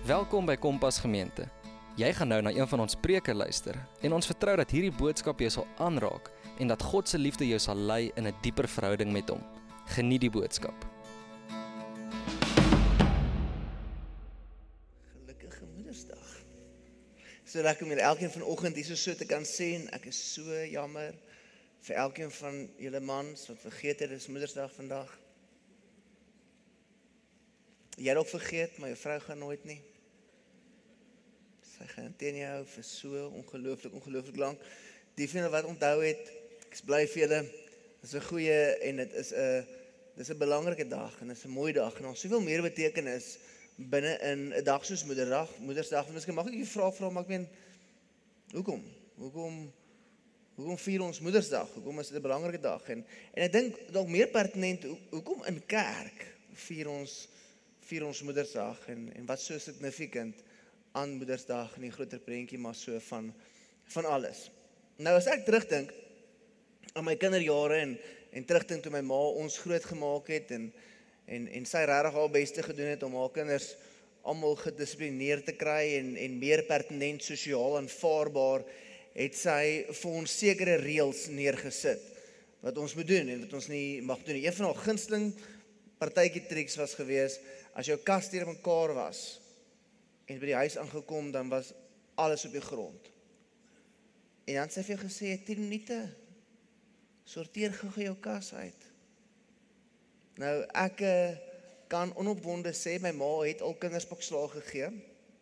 Welkom by Kompas Gemeente. Jy gaan nou na een van ons preke luister en ons vertrou dat hierdie boodskap jou sal aanraak en dat God se liefde jou sal lei in 'n dieper verhouding met hom. Geniet die boodskap. Gelukkige Moedersdag. So lekker om hier elkeen vanoggend hier so te kan sê en ek is so jammer vir elkeen van julle mans wat vergeet het, dis Moedersdag vandag. Jy het ook vergeet, maar jou vrou gaan nooit nie. Sy gaan teen jou vir so ongelooflik lank. Die van julle wat onthou het, ek is bly vir julle. Dit is 'n goeie en dit is 'n belangrike dag en dit is 'n mooi dag en ons soveel meer betekenis binne in 'n dag soos Moedersdag. Miskien mag ek jy vra, maar ek meen hoekom? Hoekom vier ons Moedersdag? Hoekom is dit 'n belangrike dag? En ek dink dalk meer pertinent, hoekom in kerk vier ons Moedersdag en wat so significant aan Moedersdag en die groter prentjie maar so van alles. Nou as ek terugdink aan my kinderjare en terugdink toe my ma ons groot gemaak het en sy regtig haar beste gedoen het om haar kinders almal gedissiplineerd te kry en meer pertinent sosiaal aanvaarbaar, het sy vir ons sekere reëls neergesit wat ons moet doen en wat ons nie mag doen. Een van haar gunsteling partytjie triks was gewees, as jou kas deur mekaar was en by die huis aangekom, dan was alles op die grond. En dan het sy vir jou gesê, 10 minute, sorteer gou jou kas uit. Nou, ek kan onopwonde sê, my ma het al kinderspakslaag gegee.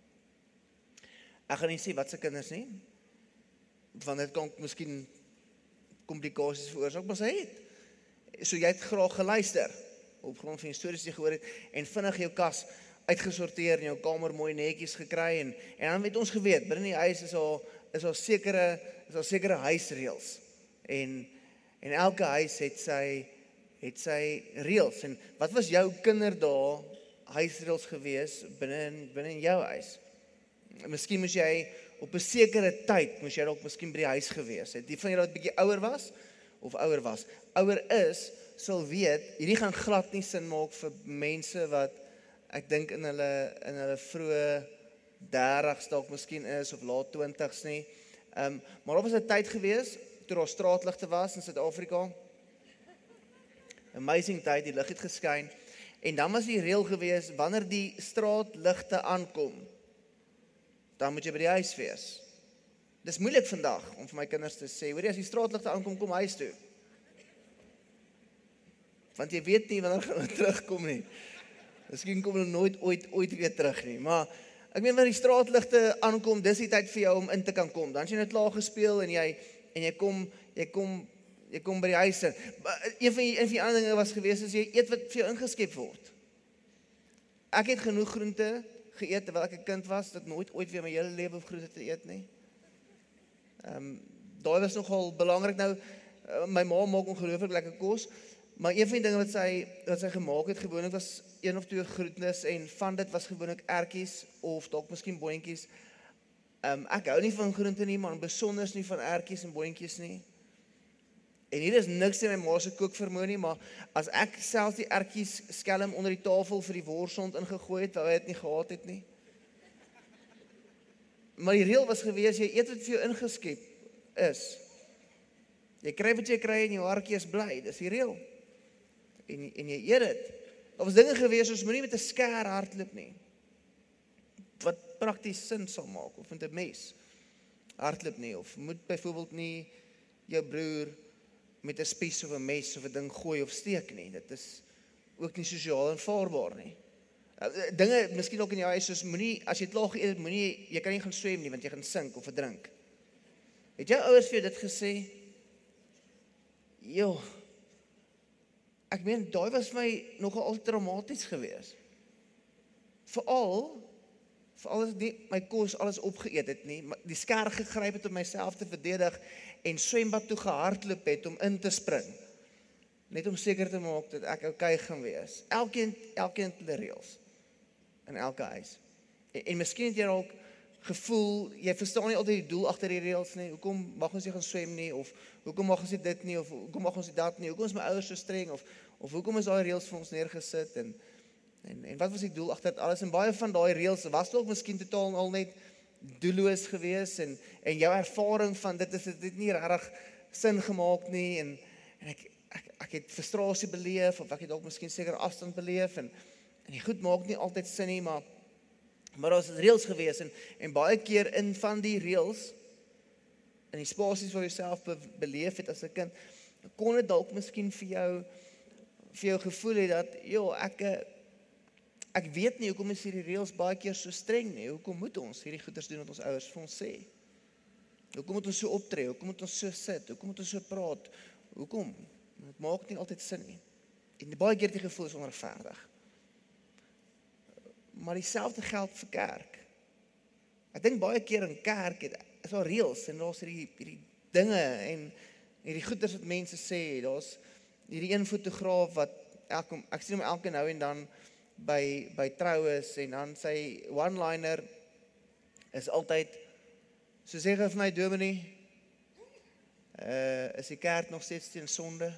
Ek gaan nie sê wat se kinders nie, want dit kan miskien komplikasies veroorsaak, maar sy het. So jy het graag geluister, op grond van die stories die gehoor het, en vinnig jou kas uitgesorteer en jou kamer mooi netjies gekry, en dan het ons geweet, binne die huis is al sekere huisreëls, en elke huis het sy reëls, en wat was jou kinderdae huisreëls gewees binne in jou huis? Miskien moes jy op 'n sekere tyd, moes jy dalk miskien by die huis gewees het, die van julle wat bietjie ouer was, ouer is, sal weet, hierdie gaan glad nie sin maak vir mense wat, ek dink in hulle vroeë 30's dalk miskien is, of laat 20's nie. Maar daar was 'n tyd gewees, toe daar straatligte was in Suid-Afrika. Amazing tyd, die lig het geskyn. En dan was die reël gewees, wanneer die straatligte aankom, dan moet jy by die huis wees. Dis moeilik vandag, om vir my kinders te sê, hoor jy, as die straatligte aankom, kom huis toe. Want jy weet nie wanneer gaan hulle terugkom nie. Miskien kom hulle nooit ooit weer terug nie. Maar ek meen wanneer die straatligte aankom, dis die tyd vir jou om in te kan kom. Dan as jy net klaar gespeel en jy kom by die huis. Een van die ander dinge was gewees, as jy eet wat vir jou ingeskep word. Ek het genoeg groente geëet terwyl ek 'n kind was, dat nooit ooit weer my hele lewe op groente te eet nie. Daai was nogal belangrik. Nou, my ma maak ongelooflik lekker kos. Maar een van die dinge wat sy gemaak het, gewoonlik was 1 of 2 groentes, en van dit was gewoonlik ertjies, of dalk miskien boontjies. Ek hou nie van groente nie, maar besonders nie van ertjies en boontjies nie. En hier is niks in my ma se kookvermoë nie, maar as ek selfs die ertjies skelm onder die tafel vir die worsond ingegooi het, wou hy dit nie gehad het nie. Maar die reël was gewees, jy eet wat vir jou ingeskep is. Jy kry wat jy kry en jou hartjie is bly, dis die reël. En jy eet dit. Daar was dinge gewees, ons moenie met 'n skêr hardloop nie, wat prakties sin sal maak, of met 'n mes hardloop nie, of moet byvoorbeeld nie jou broer met 'n spies of 'n mes of 'n ding gooi of steek nie. Dit is ook nie sosiaal aanvaarbaar nie. Dinge, miskien ook in jou huis, soos moenie, as jy klaar geëet het, jy kan nie gaan swem nie, want jy gaan sink of verdrink. Het jou ouers vir jou dit gesê? Jo, ek meen, daai was my nogal traumaties gewees. Veral as ek nie my kos alles opgeëet het nie, maar die skêr gegryp het om myself te verdedig en swembad toe gehardloop het om in te spring. Net om seker te maak dat ek okay gaan wees. Elkeen het hulle reëls in elke huis. En miskien het jy dalk gevoel, jy verstaan nie altyd die doel agter die reëls nie. Hoekom mag ons nie gaan swem nie, of hoekom mag ons nie dit nie, of hoekom mag ons nie dat nie, hoekom is my ouers so streng, of hoekom is daai reëls vir ons neergesit, En wat was die doel agter dit alles? En baie van daai reëls was dalk miskien totaal al net doelloos gewees en jou ervaring van dit het nie regtig sin gemaak nie en ek het frustrasie beleef of ek het dalk miskien seker afstand beleef en die goed maak nie altyd sin nie, maar daar was reëls gewees en baie keer in van die reëls in die spasies waar jy self beleef het as 'n kind, kon dit dalk miskien vir jou gevoel het dat ek weet nie hoekom is hierdie reëls baie keer so streng nie. Hoekom moet ons hierdie goeders doen wat ons ouers vir ons sê? Hoekom moet ons so optree? Hoekom moet ons so sit? Hoekom moet ons so praat? Hoekom? Dit maak nie altyd sin nie. En baie keer die gevoel is onregverdig. Maar dieselfde geld vir kerk. Ek dink baie keer in kerk is daar reëls en daar's hierdie dinge en hierdie goeders wat mense sê. Daar's hierdie een fotograaf wat ek sien hom elke nou en dan by troues en dan sy one-liner is altyd, so sê vir my dominee, is die kerk nog steeds teen sonde?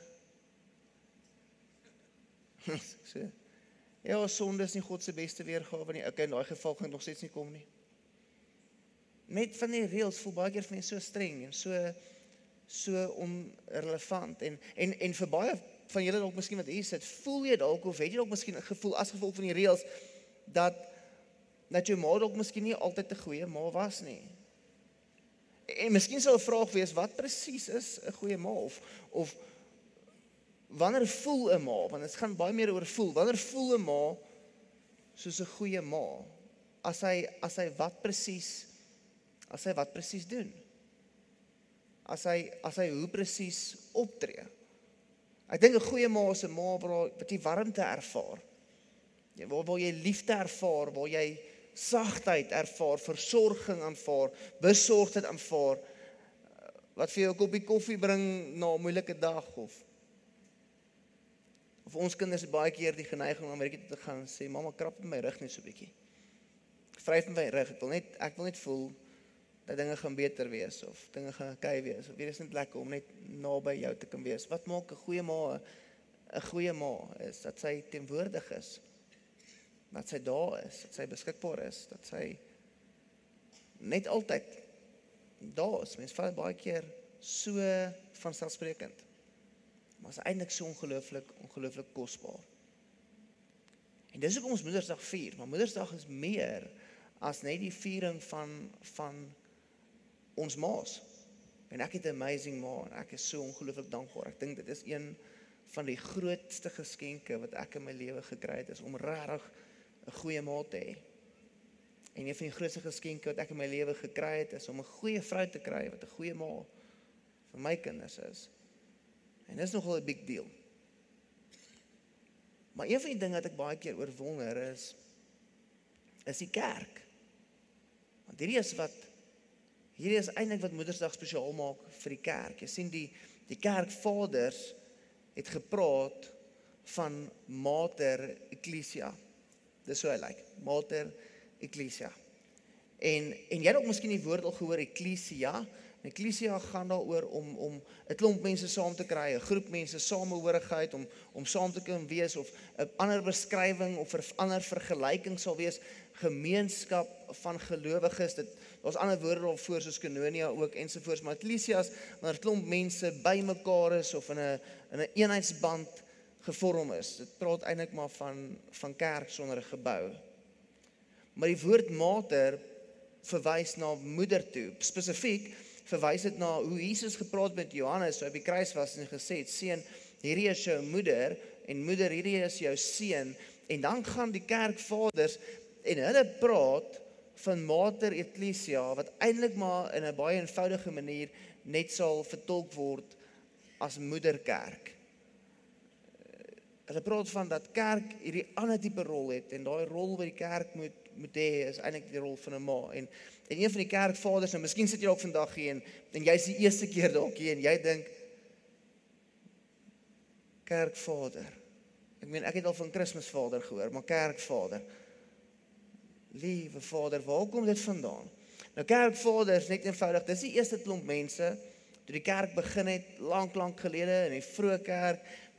So, ja, sonde is nie God se beste weergawe nie. Okay, in daai geval gaan dit nog steeds nie kom nie. Net van die reëls voel baie keer vir my so streng en so onrelevant en vir baie van julle dalk miskien wat hier sit, voel jy dalk of het jy dalk miskien 'n gevoel as gevolg van die reëls dat jou ma dalk miskien nie altyd 'n goeie ma was nie. En miskien sal 'n vraag wees, wat presies is 'n goeie ma of wanneer voel 'n ma? Want dit gaan baie meer oor voel. Wanneer voel 'n ma soos 'n goeie ma? As hy wat presies doen? As hy hoe presies optree? Ek dink 'n goeie ma is 'n ma wat jy warmte ervaar. Waar jy liefde ervaar, waar jy sagtheid ervaar, versorging aanvaar, besorgdheid aanvaar, wat vir jou 'n koppie koffie bring na 'n moeilike dag of ons kinders het baie keer die geneiging om Amerika toe te gaan en sê, mamma, krap in my rug net so 'n bietjie. Vryf in my rug, ek wil net voel dat dinge gaan beter wees of dinge gaan okay wees of hier is net lekker om net naby jou te kan wees. Wat maak 'n goeie ma 'n goeie ma is dat sy teenwoordig is. Dat sy daar is, dat sy beskikbaar is, dat sy net altyd daar is. Mense vat baie keer so vanselfsprekend. Maar is eintlik so ongelooflik kosbaar. En dis hoekom ons Moedersdag vier, maar Moedersdag is meer as net die viering van ons ma's. En ek het 'n amazing ma en ek is so ongelooflik dankbaar. Ek dink dit is een van die grootste geskenke wat ek in my lewe gekry het, is om regtig 'n goeie ma te hê. En een van die grootste geskenke wat ek in my lewe gekry het, is om 'n goeie vrou te kry wat 'n goeie ma vir my kinders is. En dis nogal 'n big deal. Maar een van die dinge wat ek baie keer oor wonder is die kerk. Want hierdie is eintlik wat Moedersdag spesiaal maak vir die kerk. Jy sien die kerkvaders het gepraat van Mater Ecclesia. Dis hoe hy lyk, Mater Ecclesia. En jy het ook miskien die woord al gehoor, Ecclesia. Ecclesia gaan daaroor om 'n klomp mense saam te kry, 'n groep mense, samehorigheid, om saam te kan wees, of 'n ander beskrywing of 'n ander vergelyking sal wees, gemeenskap van gelowiges. Daar's ander woorde daarvoor soos koinonia ook ensovoorts, maar Ecclesia is wanneer 'n klomp mense bymekaar is of in 'n eenheidsband gevorm is. Dit praat eintlik maar van kerk sonder 'n gebou. Maar die woord mater verwys na moeder toe. Spesifiek verwys dit na hoe Jesus gepraat met Johannes toe hy op die kruis was en gesê het, seun, hierdie is jou moeder en moeder, hierdie is jou seun. En dan gaan die kerkvaders en hulle praat van Mater Ecclesia wat eintlik maar in 'n baie eenvoudige manier net sal vertolk word as moederkerk. Hulle praat van dat kerk hierdie ander tipe rol het en daai rol wat die kerk moet hê is eintlik die rol van 'n ma. En een van die kerkvaders, nou miskien sit jy dalk vandag hier en jy's die eerste keer dalk hier en jy dink kerkvader. Ek het al van Kersvader gehoor, maar kerkvader. Liewe Vader, waar kom dit vandaan? Nou kerkvader is net eenvoudig, dis die eerste klomp mense toe die kerk begin het lank gelede in die vroeë kerk.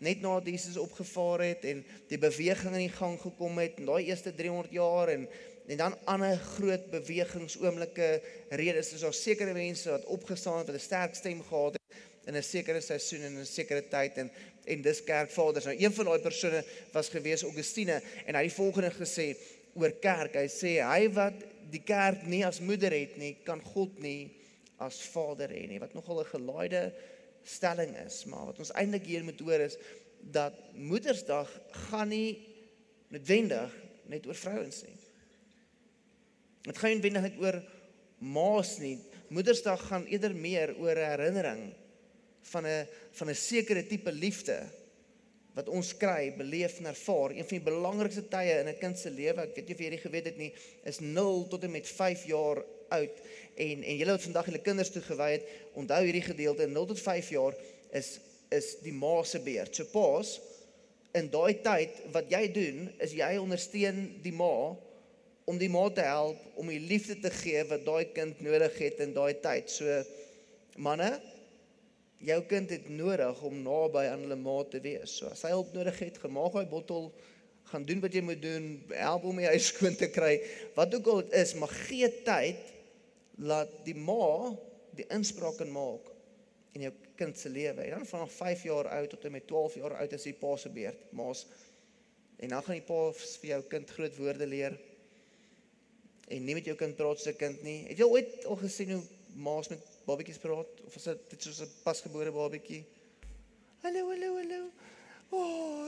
net nadat Jesus opgevaar het en die beweging in die gang gekom het in daai eerste 300 jaar en dan ander groot bewegingsoomblikke redes. Daar sekere mense wat opgestaan het, wat 'n sterk stem gehad het in 'n sekere seisoen en in 'n sekere tyd en dis kerkvaders. Nou een van daai persone was gewees Augustine en hy het die volgende gesê oor kerk. Hy sê hy wat die kerk nie as moeder het nie, kan God nie as vader hê nie. Wat nogal 'n gelaaide stelling is, maar wat ons eintlik hier moet hoor is dat Moedersdag gaan nie noodwendig net oor vrouens nie. Dit gaan nie noodwendig net oor ma's nie. Moedersdag gaan eerder meer oor 'n herinnering van 'n sekere tipe liefde wat ons kry, beleef en ervaar. Een van die belangrikste tye in 'n kind se lewe, ek weet nie of jy hierdie geweet het nie, is 0 tot en met 5 jaar oud. En julle wat vandag julle kinders toegewy het, onthou hierdie gedeelte, 0 tot 5 jaar is die ma se beurt. So pa's, in daai tyd, wat jy doen, is jy ondersteun die ma, om die ma te help, om die liefde te gee wat daai kind nodig het in daai tyd. So, manne, jou kind het nodig om naby aan hulle ma te wees. So, as hy hulp nodig het, gaan maak hy bottel, gaan doen wat jy moet doen, help om die huis skoon te kry, wat ook al het is, maar gee tyd, laat die ma die inspraak kan maak in jou kind se lewe. En dan vanaf 5 jaar oud tot en met 12 jaar oud is die pa se beurt, ma's. En dan gaan die pa vir jou kind groot woorde leer, en nie met jou kind praat soos 'n kind nie. Het jy ooit al gesien hoe ma's met babatjies praat? Of is dit soos 'n pasgebore babatjie? Hallo, hallo, hallo. Oh,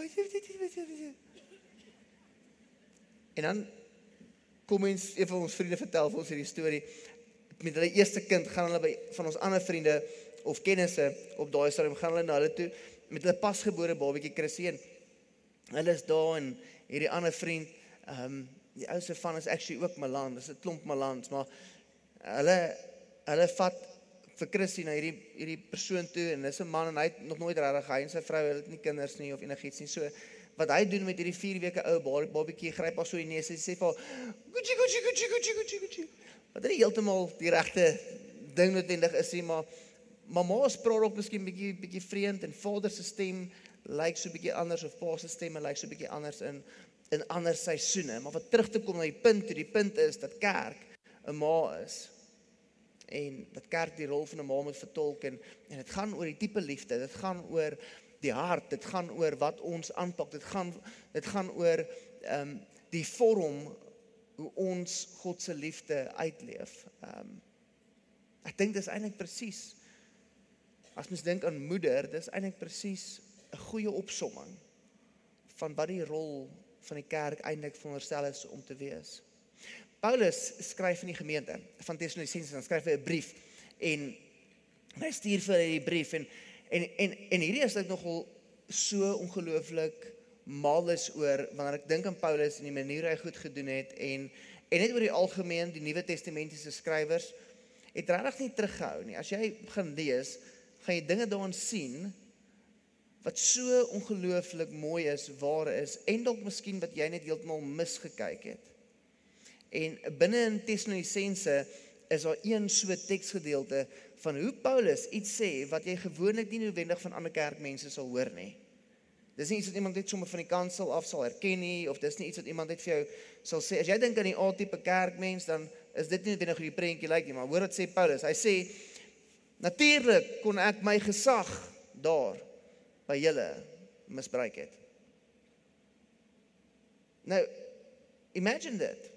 en dan kom een van ons vriende vertel vir ons hierdie storie. Met hulle eerste kind gaan hulle van ons ander vriende of kennisse op daai stadium gaan hulle na hulle toe met hulle pasgebore babatjie Chrissy en hulle is daar en hierdie ander vriend, die oudste van is actually ook Malan, dis 'n klomp Malans, maar hulle vat vir Chrissy na hierdie persoon toe en dis 'n man en hy het nog nooit regtig, hy en sy vrou het nie kinders nie of enigiets nie. So wat hy doen met hierdie 4 weke ou babatjie, gryp haar so in die neus en sê vir haar, Gucci, Gucci, Gucci, Gucci, Gucci, Gucci. Wat nie heeltemal die regte ding noodwendig is nie, maar ma se praat ook miskien bietjie vreemd en vader se stem lyk so bietjie anders of pa se stemme lyk so bietjie anders in ander seisoene. Maar wat terug te kom na die punt is dat kerk 'n ma is. En dat kerk die rol van 'n ma moet vertolk en dit gaan oor die tipe liefde, dit gaan oor die hart, dit gaan oor wat ons aanpak, dit gaan oor die vorm hoe ons God se liefde uitleef. Ek dink dis eintlik presies, as mens dink aan moeder, dis eintlik presies 'n goeie opsomming van wat die rol van die kerk eintlik veronderstel is om te wees. Paulus skryf in die gemeente van Thessalonisense, dan skryf hy 'n brief en hy stuur vir hulle die brief en hierdie is ek nogal so ongelooflik mal is oor wanneer ek dink aan Paulus en die manier hy goed gedoen het en net oor die algemeen die Nuwe Testamentiese skrywers het regtig nie teruggehou nie. As jy gaan lees, gaan jy dinge daarin sien wat so ongelooflik mooi is, waar is en dalk miskien wat jy net heeltemal misgekyk het. En binne in Thessalonisense is daar een so teksgedeelte van hoe Paulus iets sê wat jy gewoonlik nie noodwendig van ander kerkmense sal hoor nie. Dis nie iets wat iemand net sommer van die kansel af sal herken nie, of dis nie iets wat iemand net vir jou sal sê. As jy dink aan die A-tipe kerkmens, dan is dit nie noodwendig hoe die prentjie lyk nie, maar hoor wat sê Paulus. Hy sê, natuurlik kon ek my gesag daar by julle misbruik het. Nou, imagine dit.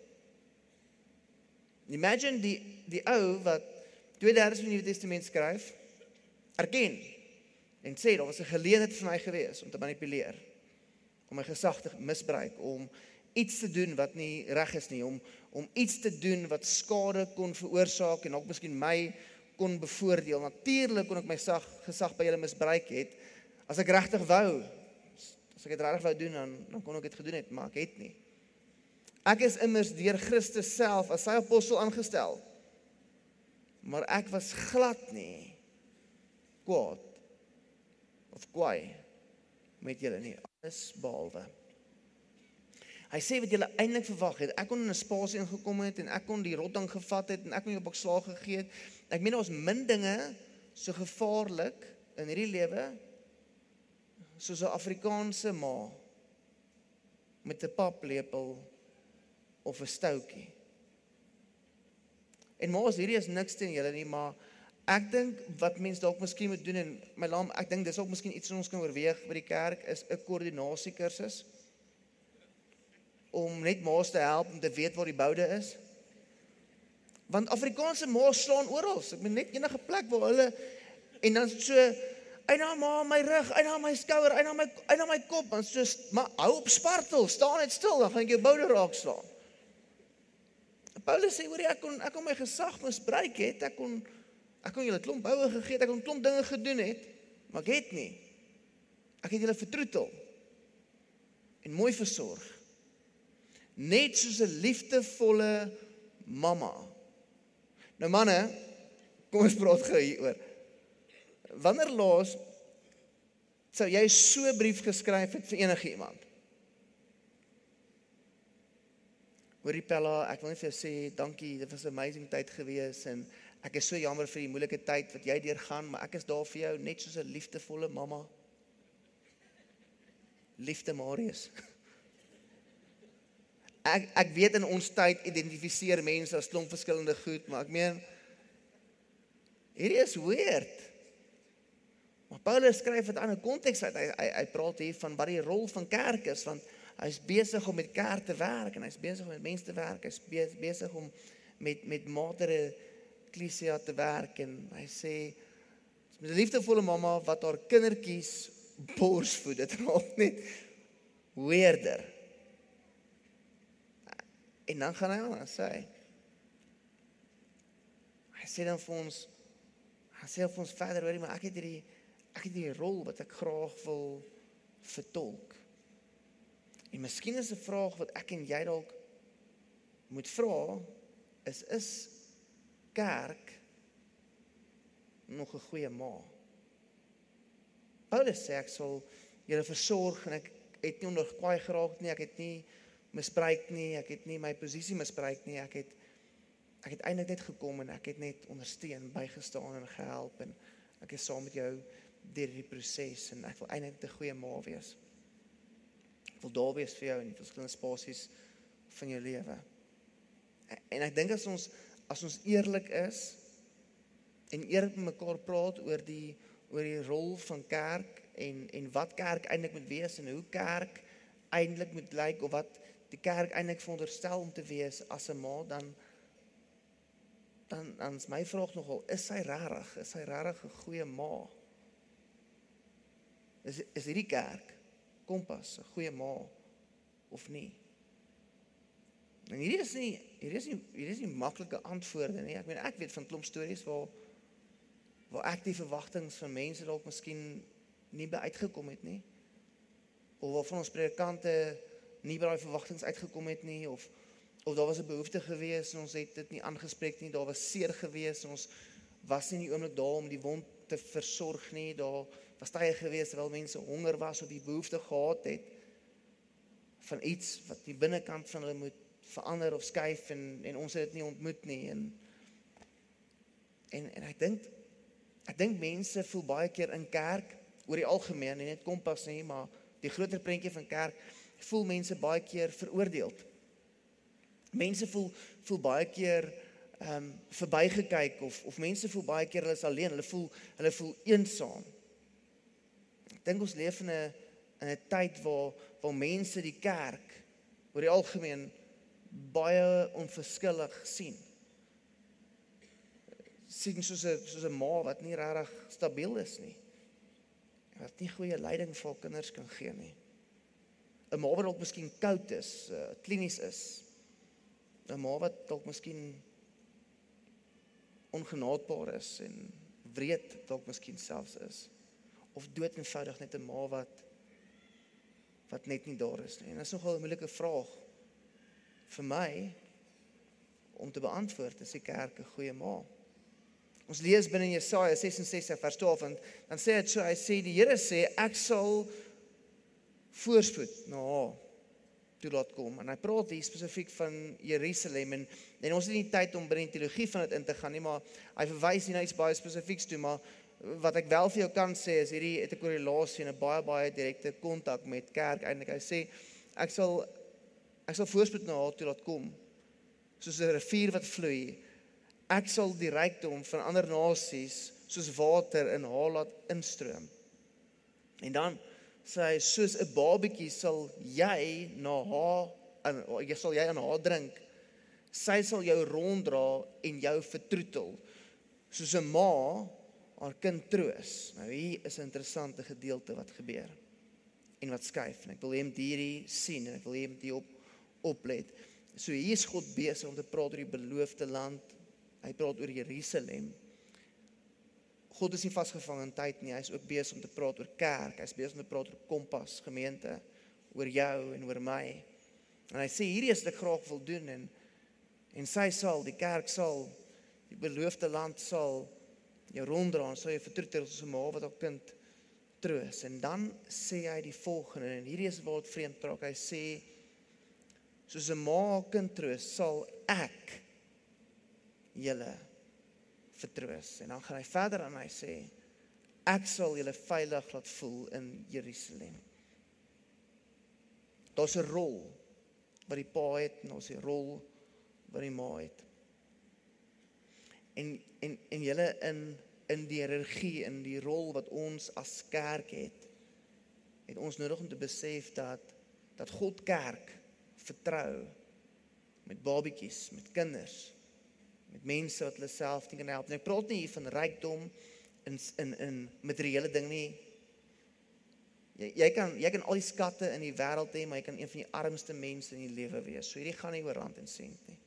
Imagine die ou wat 2/3 van die Nuwe Testament skryf, erken en sê, daar was 'n geleentheid vir my gewees om te manipuleer, om my gesag te misbruik, om iets te doen wat nie reg is nie, om iets te doen wat skade kon veroorsaak en ook miskien my kon bevoordeel. Natuurlik kon ek my gesag by julle misbruik het, as ek regtig wou, as ek dit regtig wou doen, dan kon ek dit gedoen het, maar ek het nie. Ek is immers deur Christus self as sy apostel aangestel, maar ek was glad nie kwaad of kwaai met julle nie, alles behalwe. Hy sê wat julle eintlik verwag het, ek kon in 'n spasie ingekom het en ek kon die rotting gevat het en ek kon jou op slag gegee het. Ek meen ons min dinge so gevaarlik in hierdie lewe soos 'n Afrikaanse ma met 'n paplepel of 'n stoutjie. En ma's, hierdie is niks teen julle nie, maar ek dink wat mense dalk miskien moet doen, en my lam, ek dink dis ook miskien iets wat ons kan oorweeg by die kerk, is 'n koördinasiekursus, om net ma's te help om te weet waar die boude is. Want Afrikaanse ma's slaan oral, ek bedoel net enige plek waar hulle, en dan so, eina ma, my rug, eina my skouer, eina my kop, en so, maar hou op spartel, staan net stil, dan gaan ek jou boude raak slaan. Paulus sê, hoor jy, ek kon my gesag misbruik het, ek kon julle klomp boue gegee het, ek kon klomp dinge gedoen het, maar ek het nie. Ek het julle vertroetel, en mooi versorg. Net soos 'n liefdevolle mamma. Nou manne, kom ons praat gou hieroor. Wanneer laas sou jy so 'n brief geskryf het vir enige iemand? Hoorie Pella, ek wil net vir jou sê, dankie, dit was 'n amazing tyd gewees, en ek is so jammer vir die moeilike tyd wat jy deurgaan, maar ek is daar vir jou, net soos 'n liefdevolle mamma. Liefde Marius. Ek weet in ons tyd identifiseer mense as klomp verskillende goed, maar ek meen, hierdie is weird. Maar Paulus skryf dit aan 'n konteks uit, hy praat hier van wat die rol van kerk is, want hy is besig om met kerk te werk, en hy is besig om met mense te werk, hy is besig om met matere eklesia te werk, en hy sê, met 'n liefdevolle mamma wat haar kindertjies borsvoed, dit raak net weirder. En dan gaan hy aan, hy sê dan vir ons verder, hoorie, maar ek het hierdie rol wat ek graag wil vertolk. En miskien is 'n vraag wat ek en jy dalk moet vra, is kerk nog 'n goeie ma? Paulus sê, ek sal julle versorg, en ek het nie onder kwaai geraak nie, ek het nie misbruik nie, ek het nie my posisie misbruik nie, ek het eintlik net gekom, en ek het net ondersteun, bygestaan en gehelp, en ek is saam met jou deur die proses, en ek wil eintlik 'n goeie ma wees. Ek wil daar wees vir jou in die verskillende spasies van jou lewe. En ek dink as ons eerlik is, en eerlik met mekaar praat oor die rol van kerk, en wat kerk eintlik moet wees, en hoe kerk eintlik moet lyk, of wat die kerk eintlik veronderstel om te wees as 'n ma, dan is my vraag nogal, is sy regtig 'n goeie ma? Is hierdie kerk, Kompas, 'n goeie ma, of nie? En hierdie is nie maklike antwoorde nie. Ek weet van klomp stories waar ek die verwagtinge van mense dalk miskien nie by uitgekom het nie, of waarvan ons predikante nie by daai verwagtinge uitgekom het nie, of daar was 'n behoefte gewees, en ons het dit nie aangespreek nie, daar was seer gewees, en ons was nie in die oomblik daar om die wond te versorg nie, daar was tye gewees terwyl mense honger was, of die behoefte gehad het van iets wat die binnekant van hulle moet verander of skuif, en ons het dit nie ontmoet nie, en ek dink mense voel baie keer in kerk, oor die algemeen, nie net Kompas nie, maar die groter prentjie van kerk, voel mense baie keer veroordeeld. Mense voel baie keer verbygekyk, of mense voel baie keer hulle is alleen, hulle voel eensaam. Ek dink ons leef in 'n tyd waar mense die kerk oor die algemeen baie onverskillig sien soos 'n ma wat nie regtig stabiel is nie, wat nie goeie leiding vir haar kinders kan gee nie. 'n Ma wat dalk miskien koud is, klinies is, 'n ma wat dalk miskien ongenaakbaar is en wreed dalk miskien selfs is, of dood eenvoudig net 'n ma wat net nie daar is nie. En dit is nogal 'n moeilike vraag vir my om te beantwoord, is die kerk 'n goeie ma? Ons lees binne in Jesaja 66 vers 12, en dan sê dit so, hy sê, die Here sê, ek sal voorspoed na haar toe laat kom, en hy praat hier spesifiek van Jerusalem, en ons het nie tyd om binne die teologie van dit in te gaan nie, maar hy verwys hier na iets baie spesifieks toe, maar wat ek wel vir jou kan sê, is hierdie het 'n korrelasie en 'n baie direkte kontak met kerk. Eintlik, hy sê, ek sal voorspoed na haar toe laat kom, soos 'n rivier wat vloei. Ek sal die rykdom van ander nasies, soos water in haar laat instroom. En dan sê hy, soos 'n babatjie sal jy aan haar drink. Sy sal jou ronddra en jou vertroetel, soos 'n ma haar kind troos. Nou hier is 'n interessante gedeelte wat gebeur en wat skuif. En ek wil hê met hierdie sien en ek wil hê met hier oplet. So hier is God besig om te praat oor die beloofde land. Hy praat oor Jerusalem. God is nie vasgevang in tyd nie. Hy is ook besig om te praat oor kerk. Hy is besig om te praat oor Kompas, gemeente, oor jou en oor my. En hy sê hierdie is wat ek graag wil doen en die kerk sal, die beloofde land sal jou ronddra en sal jou vertroetel soos 'n ma wat haar kind troos. En dan sê hy die volgende, en hierdie is waar dit vreemd raak. Hy sê, soos 'n ma haar kind troos, sal ek julle vertroos. En dan gaan hy verder en hy sê, ek sal julle veilig laat voel in Jerusalem. Daar's 'n rol wat die pa het en daar's 'n rol wat die ma het. En julle in die hiërargie, in die rol wat ons as kerk het ons nodig om te besef dat God kerk vertrou met babatjies, met kinders, met mense wat hulle self nie kan help. En ek praat nie hier van rykdom in materiële ding nie. Jy kan al die skatte in die wêreld hê, maar jy kan een van die armste mense in die lewe wees. So hierdie gaan nie oor rand en sent nie.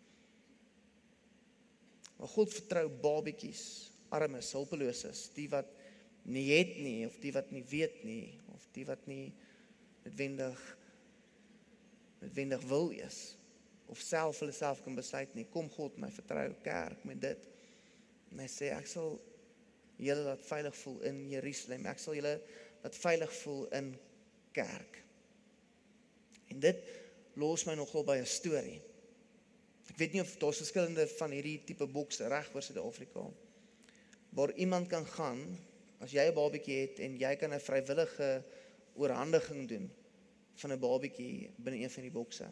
Maar God vertrou babatjies, armes, hulpeloses, die wat nie het nie, of die wat nie weet nie, of die wat nie noodwendig wil wees, of hulle self kan besluit nie. Kom God, my vertrou kerk met dit. En hy sê, ek sal julle laat veilig voel in Jerusalem. Ek sal julle laat veilig voel in kerk. En dit los my nogal by 'n storie. Ek weet nie of daar's verskillende van hierdie tipe bokse reg oor Suid-Afrika, waar iemand kan gaan, as jy 'n babatjie het, en jy kan 'n vrywillige oorhandiging doen van 'n babatjie binne een van die bokse.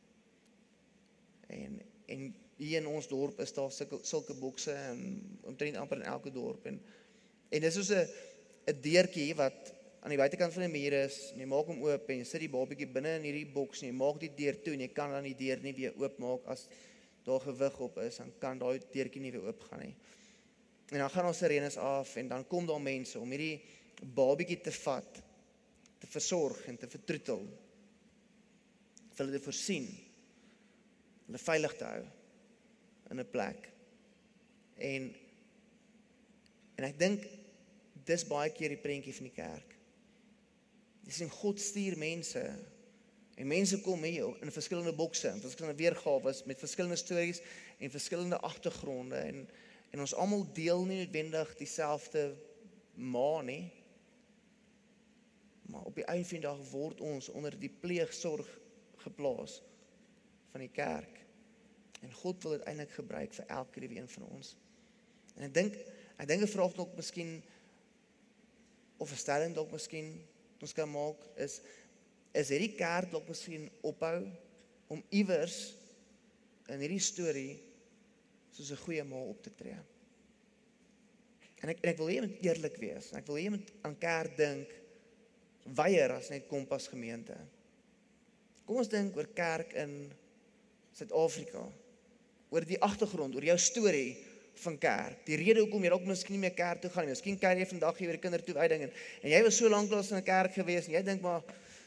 En hier in ons dorp is daar sulke bokse, en omtrent amper in elke dorp. En dis soos 'n deurtjie wat aan die buitekant van die muur is, en jy maak hom oop, en jy sit die babatjie binne in hierdie boks, en jy maak die deur toe, en jy kan dan die deur nie weer oopmaak, as daar gewig op is, dan kan daai deurtjie nie weer oopgaan nie. En dan gaan ons sirenes af, en dan kom daar mense om hierdie babatjie te vat, te versorg en te vertroetel, vir hulle te voorsien, hulle veilig te hou in 'n plek. En ek dink dis baie keer die prentjie van die kerk. Jy sien, God stuur mense, en mense kom hier in verskillende bokse, in verskillende weergawes, met verskillende stories en verskillende agtergronde, en ons almal deel nie noodwendig dieselfde ma nie, maar op die einde van die dag word ons onder die pleegsorg geplaas van die kerk. En God wil dit eintlik gebruik vir elke een van ons. En ek dink 'n vraag dalk miskien, of 'n stelling dalk miskien ons kan maak, is hierdie kerk dalk miskien ophou om iewers in hierdie storie soos 'n goeie ma op te tree. En ek wil hê jy moet eerlik wees. Ek wil hê jy moet aan kerk dink weier as net Kompas gemeente. Kom ons dink oor kerk in Suid-Afrika, oor die agtergrond, oor jou storie van kerk. Die rede hoekom jy dalk miskien nie meer kerk toe gaan nie. Miskien kyk jy vandag hier by die kindertoewyding, en jy was so lank in 'n kerk gewees, en jy dink maar,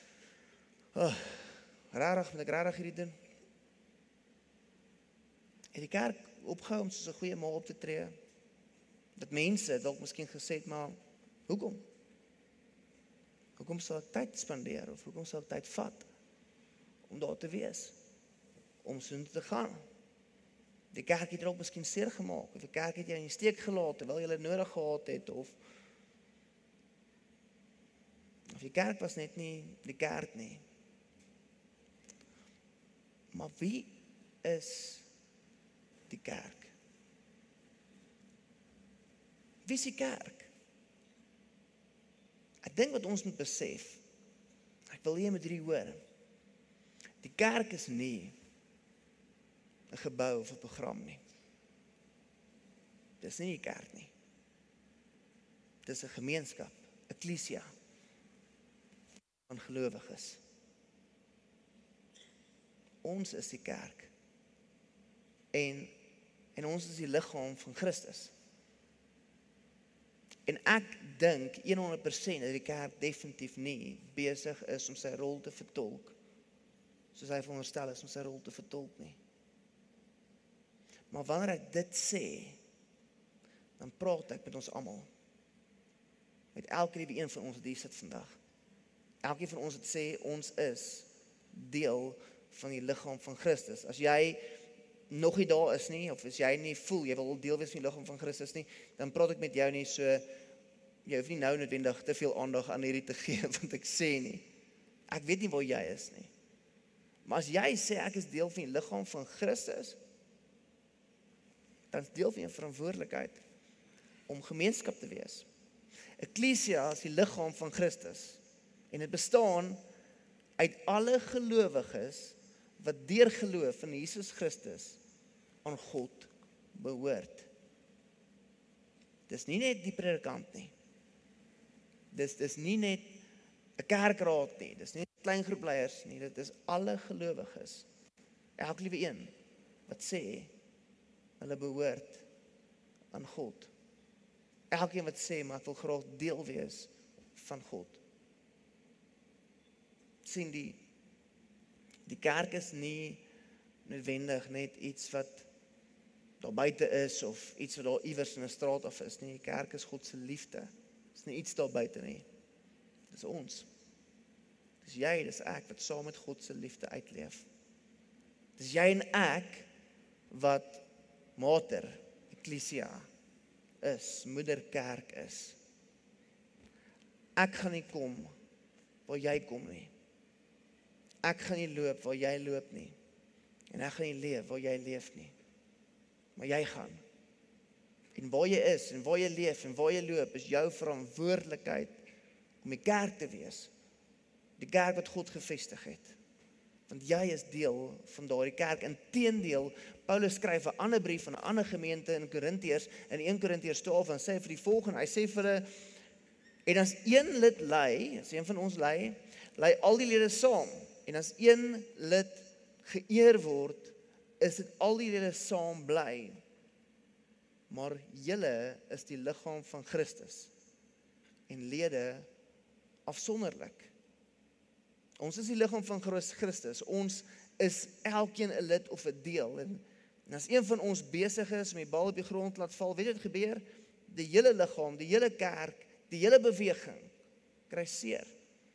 rarig, moet ek rarig hierdie doen? Het die kerk opgehou om soos 'n goeie ma op te tree? Dat mense dalk miskien gesê het, maar hoekom? Hoekom sal ek tyd spandeer, of hoekom sal ek tyd vat om daar te wees, om so te gaan? Die kerk het ook miskien seer gemaak, of die kerk het jou in die steek gelaat, terwyl jy hulle nodig gehad het, of die kerk was net nie die kerk nie. Maar wie is die kerk? Wie is die kerk? Ek dink wat ons moet besef, ek wil jy met hierdie hoor, die kerk is nie 'n gebou of 'n program nie. Dis nie die kerk nie. Dis 'n gemeenskap, 'n eklesia van gelowiges. Ons is die kerk. En ons is die liggaam van Christus. En ek dink 100% dat die kerk definitief nie besig is om sy rol te vertolk, soos hy veronderstel is om sy rol te vertolk nie. Maar wanneer ek dit sê, dan praat ek met ons almal. Met elke liewe een van ons wat hier sit vandag. Elkeen van ons wat sê, ons is deel van die liggaam van Christus. As jy nog nie daar is nie, of as jy nie voel, jy wil deel wees van die liggaam van Christus nie, dan praat ek met jou nie so, jy hoef nie nou noodwendig te veel aandag aan hierdie te gee, want ek sê nie. Ek weet nie waar jy is nie. Maar as jy sê, ek is deel van die liggaam van Christus, dan is deel van jou verantwoordelikheid om gemeenskap te wees. Eklesia is die liggaam van Christus, en dit bestaan uit alle gelowiges wat deur geloof in Jesus Christus aan God behoort. Dis nie net die predikant nie. Dis nie net 'n kerkraad nie. Dis nie net klein groep leiers nie. Dit is alle gelowiges. Elke liewe een wat sê hulle behoort aan God. Elkeen wat sê maar ek wil graag deel wees van God. Sien die kerk is nie noodwendig net iets wat daar buite is, of iets wat daar iewers in 'n straat af is nie. Die kerk is God se liefde. Dis nie iets daar buite nie. Dis ons. Dis jy, dis ek, wat saam met God se liefde uitleef. Dis jy en ek, wat mater, eklesia is, moederkerk is. Ek gaan nie kom waar jy kom nie. Ek gaan nie loop waar jy loop nie. En ek gaan nie leef waar jy leef nie. Maar jy gaan. En waar jy is, en waar jy leef, en waar jy loop, is jou verantwoordelikheid om die kerk te wees. Die kerk wat God gevestig het. Want jy is deel van daardie kerk. Inteendeel, Paulus skryf 'n ander brief aan 'n ander gemeente in Korintiërs, in 1 Korintiërs 12, en sê vir die volgende, hy sê vir hulle, en as een lid ly, as een van ons ly al die lede saam. En as een lid geëer word, is dit al die lede saam bly. Maar julle is die liggaam van Christus en lede afsonderlik. Ons is die liggaam van Christus. Ons is elkeen 'n lid of 'n deel. En as een van ons besig is om die bal op die grond laat val, weet jy wat gebeur? Die hele liggaam, die hele kerk, die hele beweging kry seer.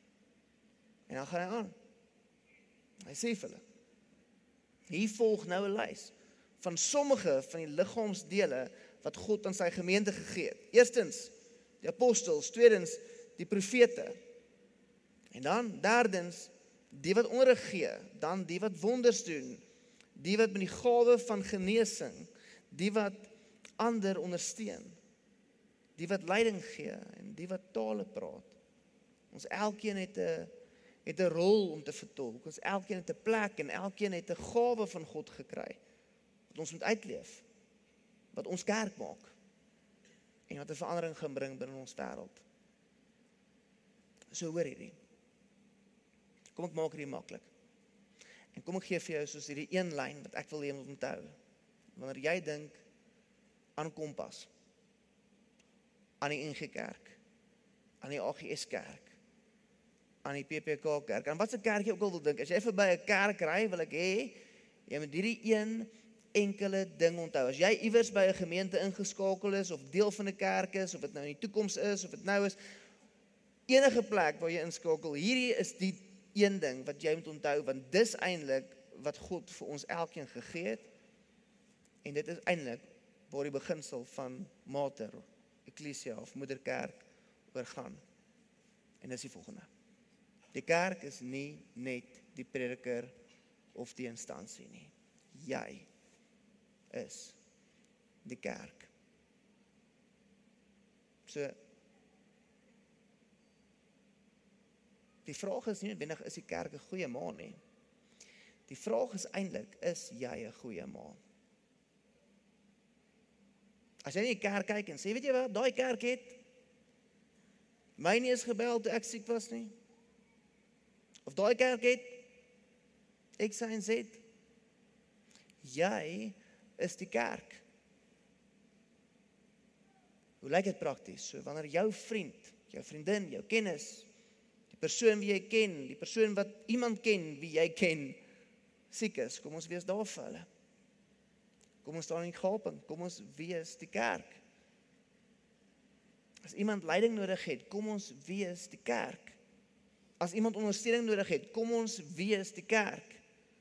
En dan gaan hy aan. Hy sê vir hulle, hier volg nou 'n lys van sommige van die liggaamsdele wat God aan sy gemeente gegee het. Eerstens, die apostels. Tweedens, die profete. En dan, derdens, die wat onderrig gee. Dan die wat wonders doen. Die wat met die gawe van genesing. Die wat ander ondersteun. Die wat leiding gee en die wat tale praat. Ons elkeen het 'n rol om te vertolk. Ons elkeen het 'n plek en elkeen het 'n gawe van God gekry. Wat ons moet uitleef. Wat ons kerk maak. En wat 'n verandering gaan bring binne ons wêreld. So hoor hierdie. Kom ek maak hierdie maklik. En kom ek gee vir jou soos hierdie een lyn wat ek wil hê jy moet onthou. Wanneer jy dink aan Kompas, aan die NG Kerk, aan die AGS Kerk, aan die PPK Kerk, aan wat se kerk jy ook al wil dink, as jy verby 'n kerk ry, wil ek hê jy moet hierdie een enkele ding onthou. As jy iewers by 'n gemeente ingeskakel is of deel van 'n kerk is, of dit nou in die toekoms is of dit nou is, enige plek waar jy inskakel, hierdie is die een ding wat jy moet onthou, want dis eintlik wat God vir ons elkeen gegee het. En dit is eintlik waar die beginsel van mater, eklesia of moederkerk oor gaan. En dis die volgende. Die kerk is nie net die prediker of die instansie nie. Jy is die kerk. So, Die vraag is nie noodwendig, is die kerk 'n goeie ma nie. Die vraag is eintlik, is jy 'n goeie ma? As jy in die kerk kyk en sê, weet jy wat, daai kerk het my nie eens gebel toe ek siek was nie. Of daai kerk het X, Y en Z. Jy is die kerk. Hoe lyk dit prakties? So wanneer jou vriend, jou vriendin, jou kennis, die persoon wie jy ken, die persoon wat iemand ken wie jy ken, siek is, kom ons wees daar vir hulle. Kom ons staan in gaping, kom ons wees die kerk. As iemand leiding nodig het, kom ons wees die kerk. As iemand ondersteuning nodig het, kom ons wees die kerk.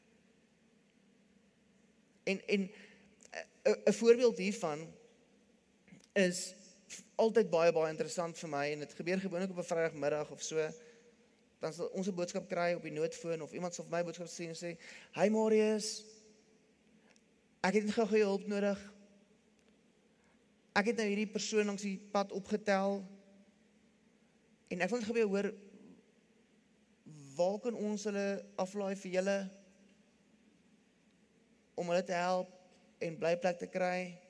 En 'n voorbeeld hiervan is altyd baie interessant vir my, en dit gebeur gewoonlik op 'n Vrydagmiddag of so, dan sal ons 'n boodskap kry op die noodfoon, of iemand sal vir my boodskap sien en sê, "Hi Marius, ek het net gou jou hulp nodig. Ek het nou hierdie persoon langs die pad opgetel, en ek wil net gebeur hoor, waar kan ons hulle aflaai vir julle, om hulle te help, en blyplek te kry?"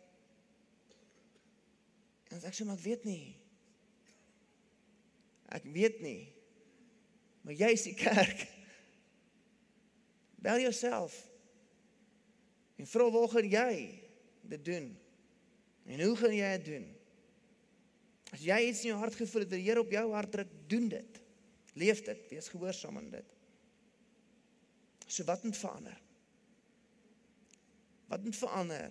En ek sê, "Maar ek weet nie. Ek weet nie. Maar jy is die kerk. Bel jouself. En vra, waar gaan jy dit doen? En hoe gaan jy dit doen? As jy iets in jou hart gevoel het, dat die Here op jou hart druk, doen dit. Leef dit, wees gehoorsaam aan dit. So wat moet verander? Wat moet verander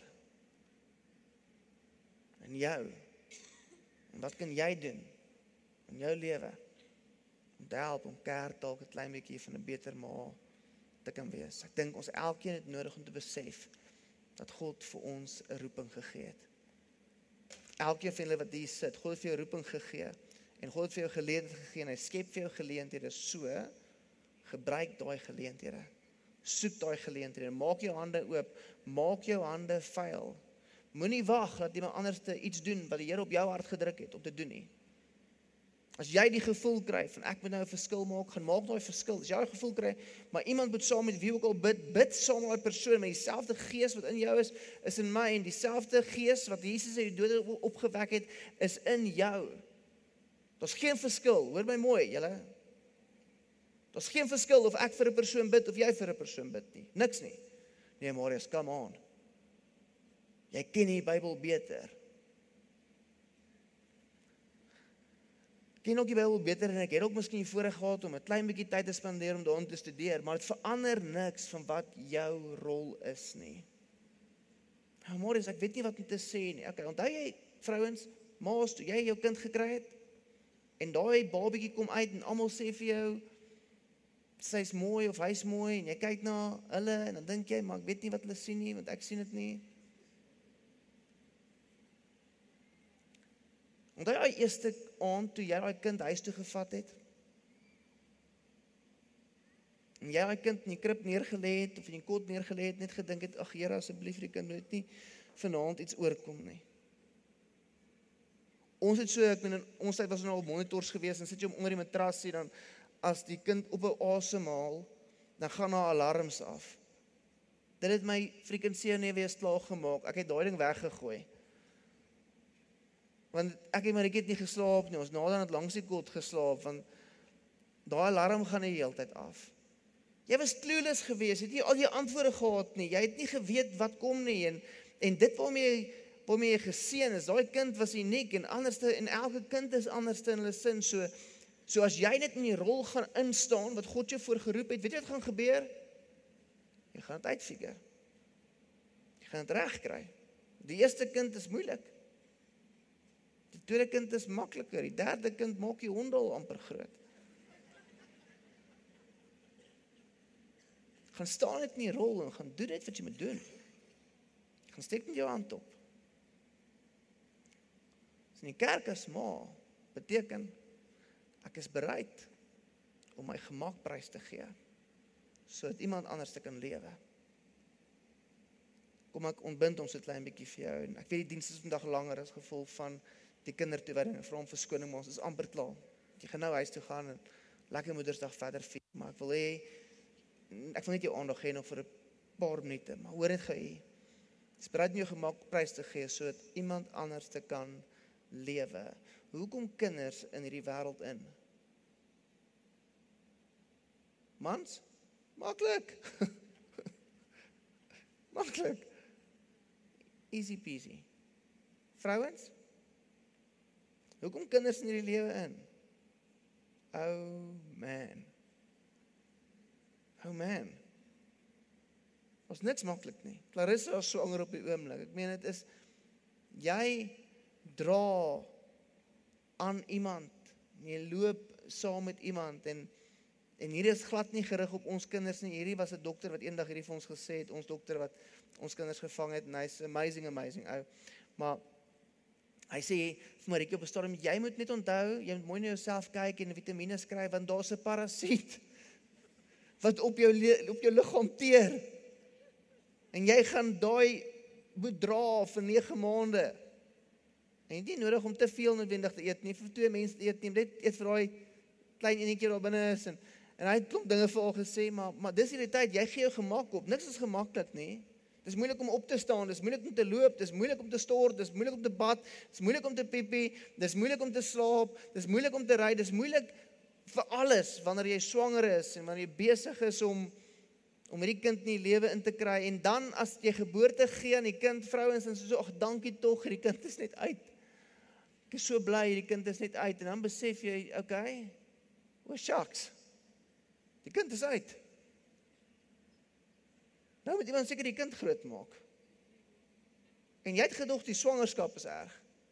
in jou? En wat kan jy doen in jou lewe om te help om kerk dalk 'n klein bietjie van 'n beter ma te kan wees? Ek dink ons elkeen het nodig om te besef dat God vir ons 'n roeping gegee het. Elkeen van julle wat hier sit, God het vir jou roeping gegee, en God het vir jou geleenthede gegee, en hy skep vir jou geleenthede, so gebruik daai geleenthede. Soek daai geleenthede, maak jou hande oop, maak jou hande vuil. Moenie wag dat iemand anders iets doen wat die Here op jou hart gedruk het om te doen nie. As jy die gevoel kry van ek moet nou 'n verskil maak, gaan maak daai verskil. As jy die gevoel kry, maar iemand moet saam met wie ook al bid saam met daai persoon, met dieselfde gees wat in jou is in my, en dieselfde gees wat Jesus uit die dode opgewek het, is in jou. Daar's geen verskil, hoor my mooi, julle. Daar's geen verskil of ek vir 'n persoon bid of jy vir 'n persoon bid nie. Niks nie. Nee, Marius, come on. Jy ken die Bybel beter. Ek ken ook die Bybel beter, en ek het ook miskien voorreg gehad om 'n klein bietjie tyd te spandeer om daarin te studeer, maar dit verander niks van wat jou rol is nie. Nou, Marius, ek weet nie wat om te sê nie. Okay, onthou jy, vrouens, maas, toe jy jou kind gekry het, en daai babietjie kom uit, en almal sê vir jou, sy's mooi of hy's mooi, en jy kyk na hulle, en dan dink jy, maar ek weet nie wat hulle sien nie, want ek sien dit nie. Onthou jy die eerste aand toe jy daai kind huis toe gevat het? En jy daai kind in die krib neergelê het, of in die kot neergelê het, net gedink het, ag Here, asseblief, die kind moet nie vanaand iets oorkom nie. Ons het so, ons tyd was nou op monitors gewees, en sit jy hom onder die matrasie, dan as die kind op 'n asemhaal, dan gaan daar alarms af. Dit het my freaking senuwees klaar gemaak. Ek het daai ding weggegooi. Want ek het nie geslaap nie, ons nader het langs die kot geslaap, want daai alarm gaan die hele tyd af. Jy was clueless geweest, het nie al die antwoorde gehad nie, jy het nie geweet wat kom nie, en dit waarmee jy geseën is, daai kind was uniek, en anderste, en elke kind is anderste in hulle sin, so as jy net in die rol gaan instaan, wat God jou voor geroep het, weet jy wat gaan gebeur? Jy gaan dit uitfigure. Jy gaan dit reg kry. Die eerste kind is moeilik. Die tweede kind is makliker, die derde kind maak die hond al amper groot. Gaan staan net in die rol en gaan doen net wat jy moet doen. Gaan steek net jou hand op. As in die kerk as ma, beteken, ek is bereid om my gemakprys te gee, sodat iemand anders te kan lewe. Kom ek ontbind ons 'n klein bietjie vir jou, en ek weet die diens is vandag langer as gevolg van die kindertoewyding, en vra om verskoning, maar ons is amper klaar. Jy gaan nou huis toe gaan, en lekker Moedersdag verder vier, maar ek wil net jou aandag hê nog vir 'n paar minute, maar hoor net gou hier. Dis bereid om jou gemak prys te gee, sodat iemand anders te kan lewe. Hoekom kinders in hierdie wêreld in? Mans? Maklik. Maklik. Easy peasy. Vrouens? Hoekom kinders in hierdie lewe in? Oh man. Oh man. Was niks maklik nie. Clarissa is swanger op die oomblik. Ek meen, dit is, jy dra aan iemand, jy loop saam met iemand, en hierdie is glad nie gerig op ons kinders nie. Hierdie was 'n dokter wat eendag hierdie vir ons gesê het, ons dokter wat ons kinders gevang het, en hy's amazing ou. Maar hy sê vir Marieke op 'n stadium, jy moet net onthou, jy moet mooi na jouself kyk en vitamiene skryf, want daar's 'n parasiet wat op jou liggaam teer. En jy gaan daai moet dra vir 9 maande. En jy het nie nodig om te veel noodwendig te eet nie, vir 2 mense te eet nie, net eet vir daai klein enetjie daar binne is, en hy het klomp dinge vir haar gesê, maar dis die tyd, jy gee jou gemak op, niks is gemaklik nie. Dis moeilik om op te staan, dis moeilik om te loop, dis moeilik om te stort, dis moeilik om te bad, dis moeilik om te piepie, dis moeilik om te slaap, dis moeilik om te ry, dis moeilik vir alles, wanneer jy swanger is, en wanneer jy besig is om hierdie kind in die lewe in te kry, en dan as jy geboorte gee aan die kind, vrouens, en so, ag dankie tog, hierdie kind is net uit. Ek is so bly, hierdie kind is net uit, en dan besef jy, okay, shucks, die kind is uit. Nou moet iemand seker die kind groot maak. En jy het gedog die swangerskap is erg.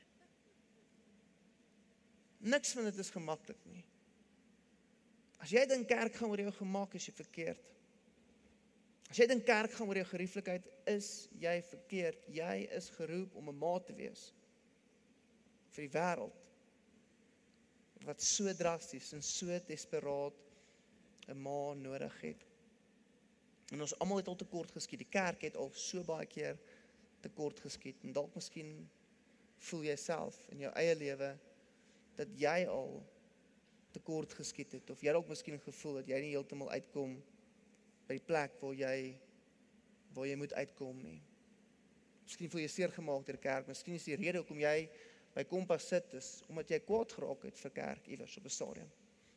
Niks van dit is gemaklik nie. As jy dink kerk gaan oor jou gemak, is jy verkeerd. As jy dink kerk gaan oor jou gerieflikheid, is jy verkeerd. Jy is geroep om 'n ma te wees vir die wêreld, wat so drasties en so desperaat 'n ma nodig het. En ons almal het al tekort geskiet. Die kerk het al so baie keer tekort geskiet. En dalk miskien voel jy self in jou eie lewe dat jy al tekort geskiet het, of jy dalk miskien gevoel dat jy nie heeltemal uitkom by die plek waar jy moet uitkom nie. Miskien voel jy seer gemaak deur kerk. Miskien is die rede hoekom jy by Kompas sit is omdat jy kwaad geraak het vir kerk iewers op 'n stadium.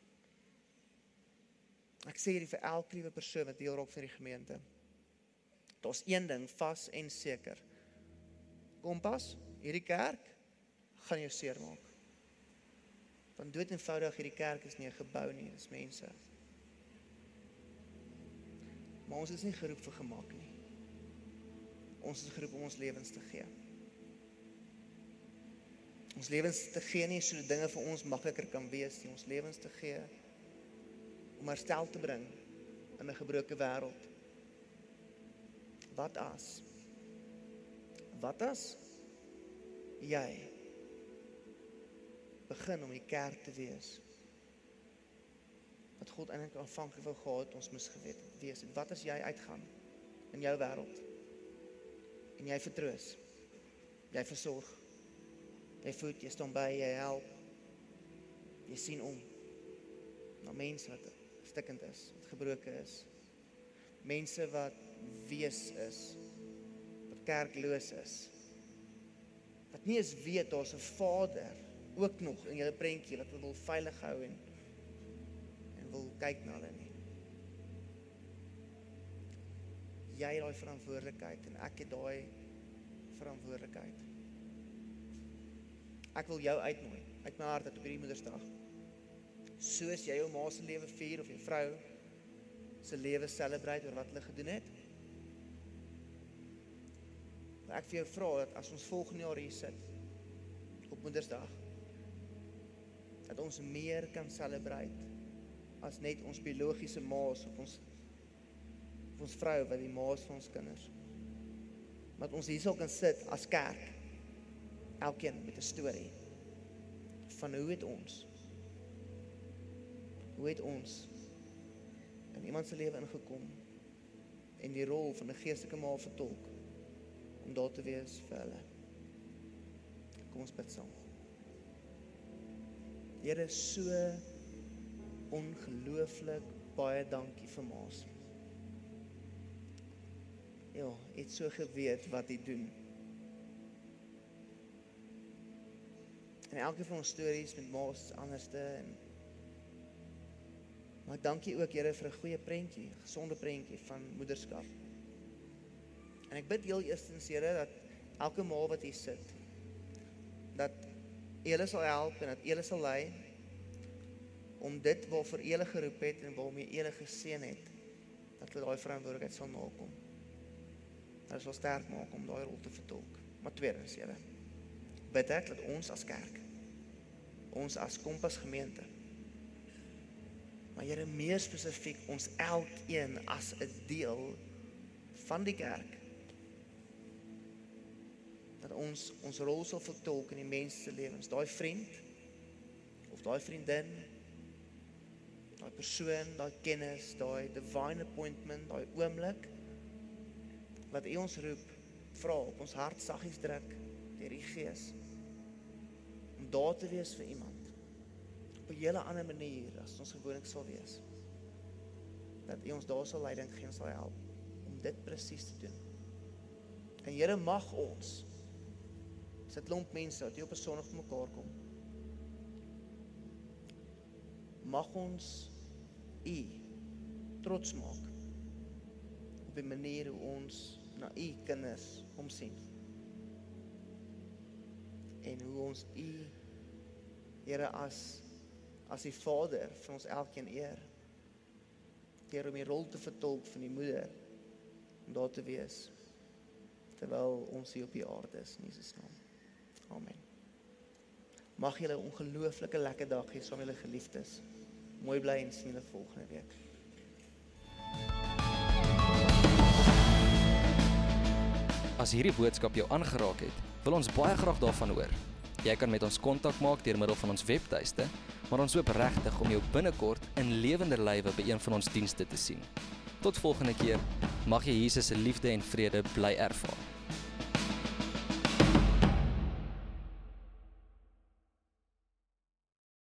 Ek sê hierdie vir elke liewe persoon wat deel raak van die gemeente. Daar's een ding vas en seker. Kompas, hierdie kerk gaan jou seermaak. Want dood eenvoudig, hierdie kerk is nie 'n gebou nie, dis mense. Maar ons is nie geroep vir gemak nie. Ons is geroep om ons lewens te gee. Ons lewens te gee nie sodat dinge vir ons makliker kan wees nie. Ons lewens te gee om herstel te bring in 'n gebroke wêreld. Wat as jy begin om die kerk te wees wat God eintlik aanvanklik wou gehad ons moes wees? En wat as jy uitgaan in jou wêreld en jy vertroos, jy versorg, jy voed, jy staan by, jy help, jy sien om na mense wat stikkend is, wat gebroken is, mense wat wees is, wat kerkloos is, wat nie eens weet, daar's 'n Vader, ook nog in julle prentjie, wat wil veilig hou en wil kyk na hulle nie. Jy het daai verantwoordelikheid en ek het daai verantwoordelikheid. Ek wil jou uitnooi, uit my hart uit op hierdie Moedersdag. Soos jy jou ma se lewe vier, of jou vrou se lewe celebrate oor wat hulle gedoen het. Maar ek vir jou vra dat as ons volgende jaar hier sit, op Moedersdag, dat ons meer kan celebrate as net ons biologiese ma's of ons vrou wat die ma's van ons kinders. Maar dat ons hier sal kan sit as kerk, elkeen met 'n storie van hoe het ons in iemand se lewe ingekom en die rol van 'n geestelike ma vertolk om daar te wees vir hulle. Kom ons bid saam. Here, ongelooflik baie dankie vir Maas. Ja, het so geweet wat hy doen. En elke van ons stories met Maas is anderste. Maar dankie ook, Here, vir 'n goeie prentjie, gesonde prentjie van moederskap. En ek bid heel eerstens, Here, dat elke ma wat hier sit, dat Julle sal help en dat Julle sal lei om dit waarvoor Julle geroep het en waarmee Julle geseën het, dat hulle daai verantwoordelikheid sal nakom. Dat hulle sal sterk maak om daai rol te vertolk. Maar tweedens, Here, bid ek dat ons as kerk, ons as Kompas gemeente, maar Here, meer spesifiek ons elkeen as 'n deel van die kerk, dat ons rol sal vertolk in die mense se lewens, daai vriend of daai vriendin, daai persoon, daai kennis, daai divine appointment, daai oomblik wat U ons roep, vra op ons hart saggies druk deur die Gees om daar te wees vir iemand op 'n hele ander manier as ons gewoonlik sal wees. Dat U ons daar sal leiding gee en sal help om dit presies te doen. En Here, mag ons sit klomp mense wat hier op 'n Sondag mekaar kom. Mag ons U trots maak op die manier hoe ons na U kinders omsien. En hoe ons U, Here, as die Vader van ons elkeen eer. Deur om die rol te vertolk van die moeder, om daar te wees, terwyl ons hier op die aarde is, in Jesus naam. Amen. Mag julle 'n ongelooflike lekker dag hê saam met julle geliefdes. Mooi bly en sien julle volgende week. As hierdie boodskap jou aangeraak het, wil ons baie graag daarvan hoor. Jy kan met ons kontak maak deur middel van ons webtuiste, maar ons hoop regtig om jou binnekort in lewende lywe by een van ons dienste te sien. Tot volgende keer, mag jy Jesus se liefde en vrede bly ervaar.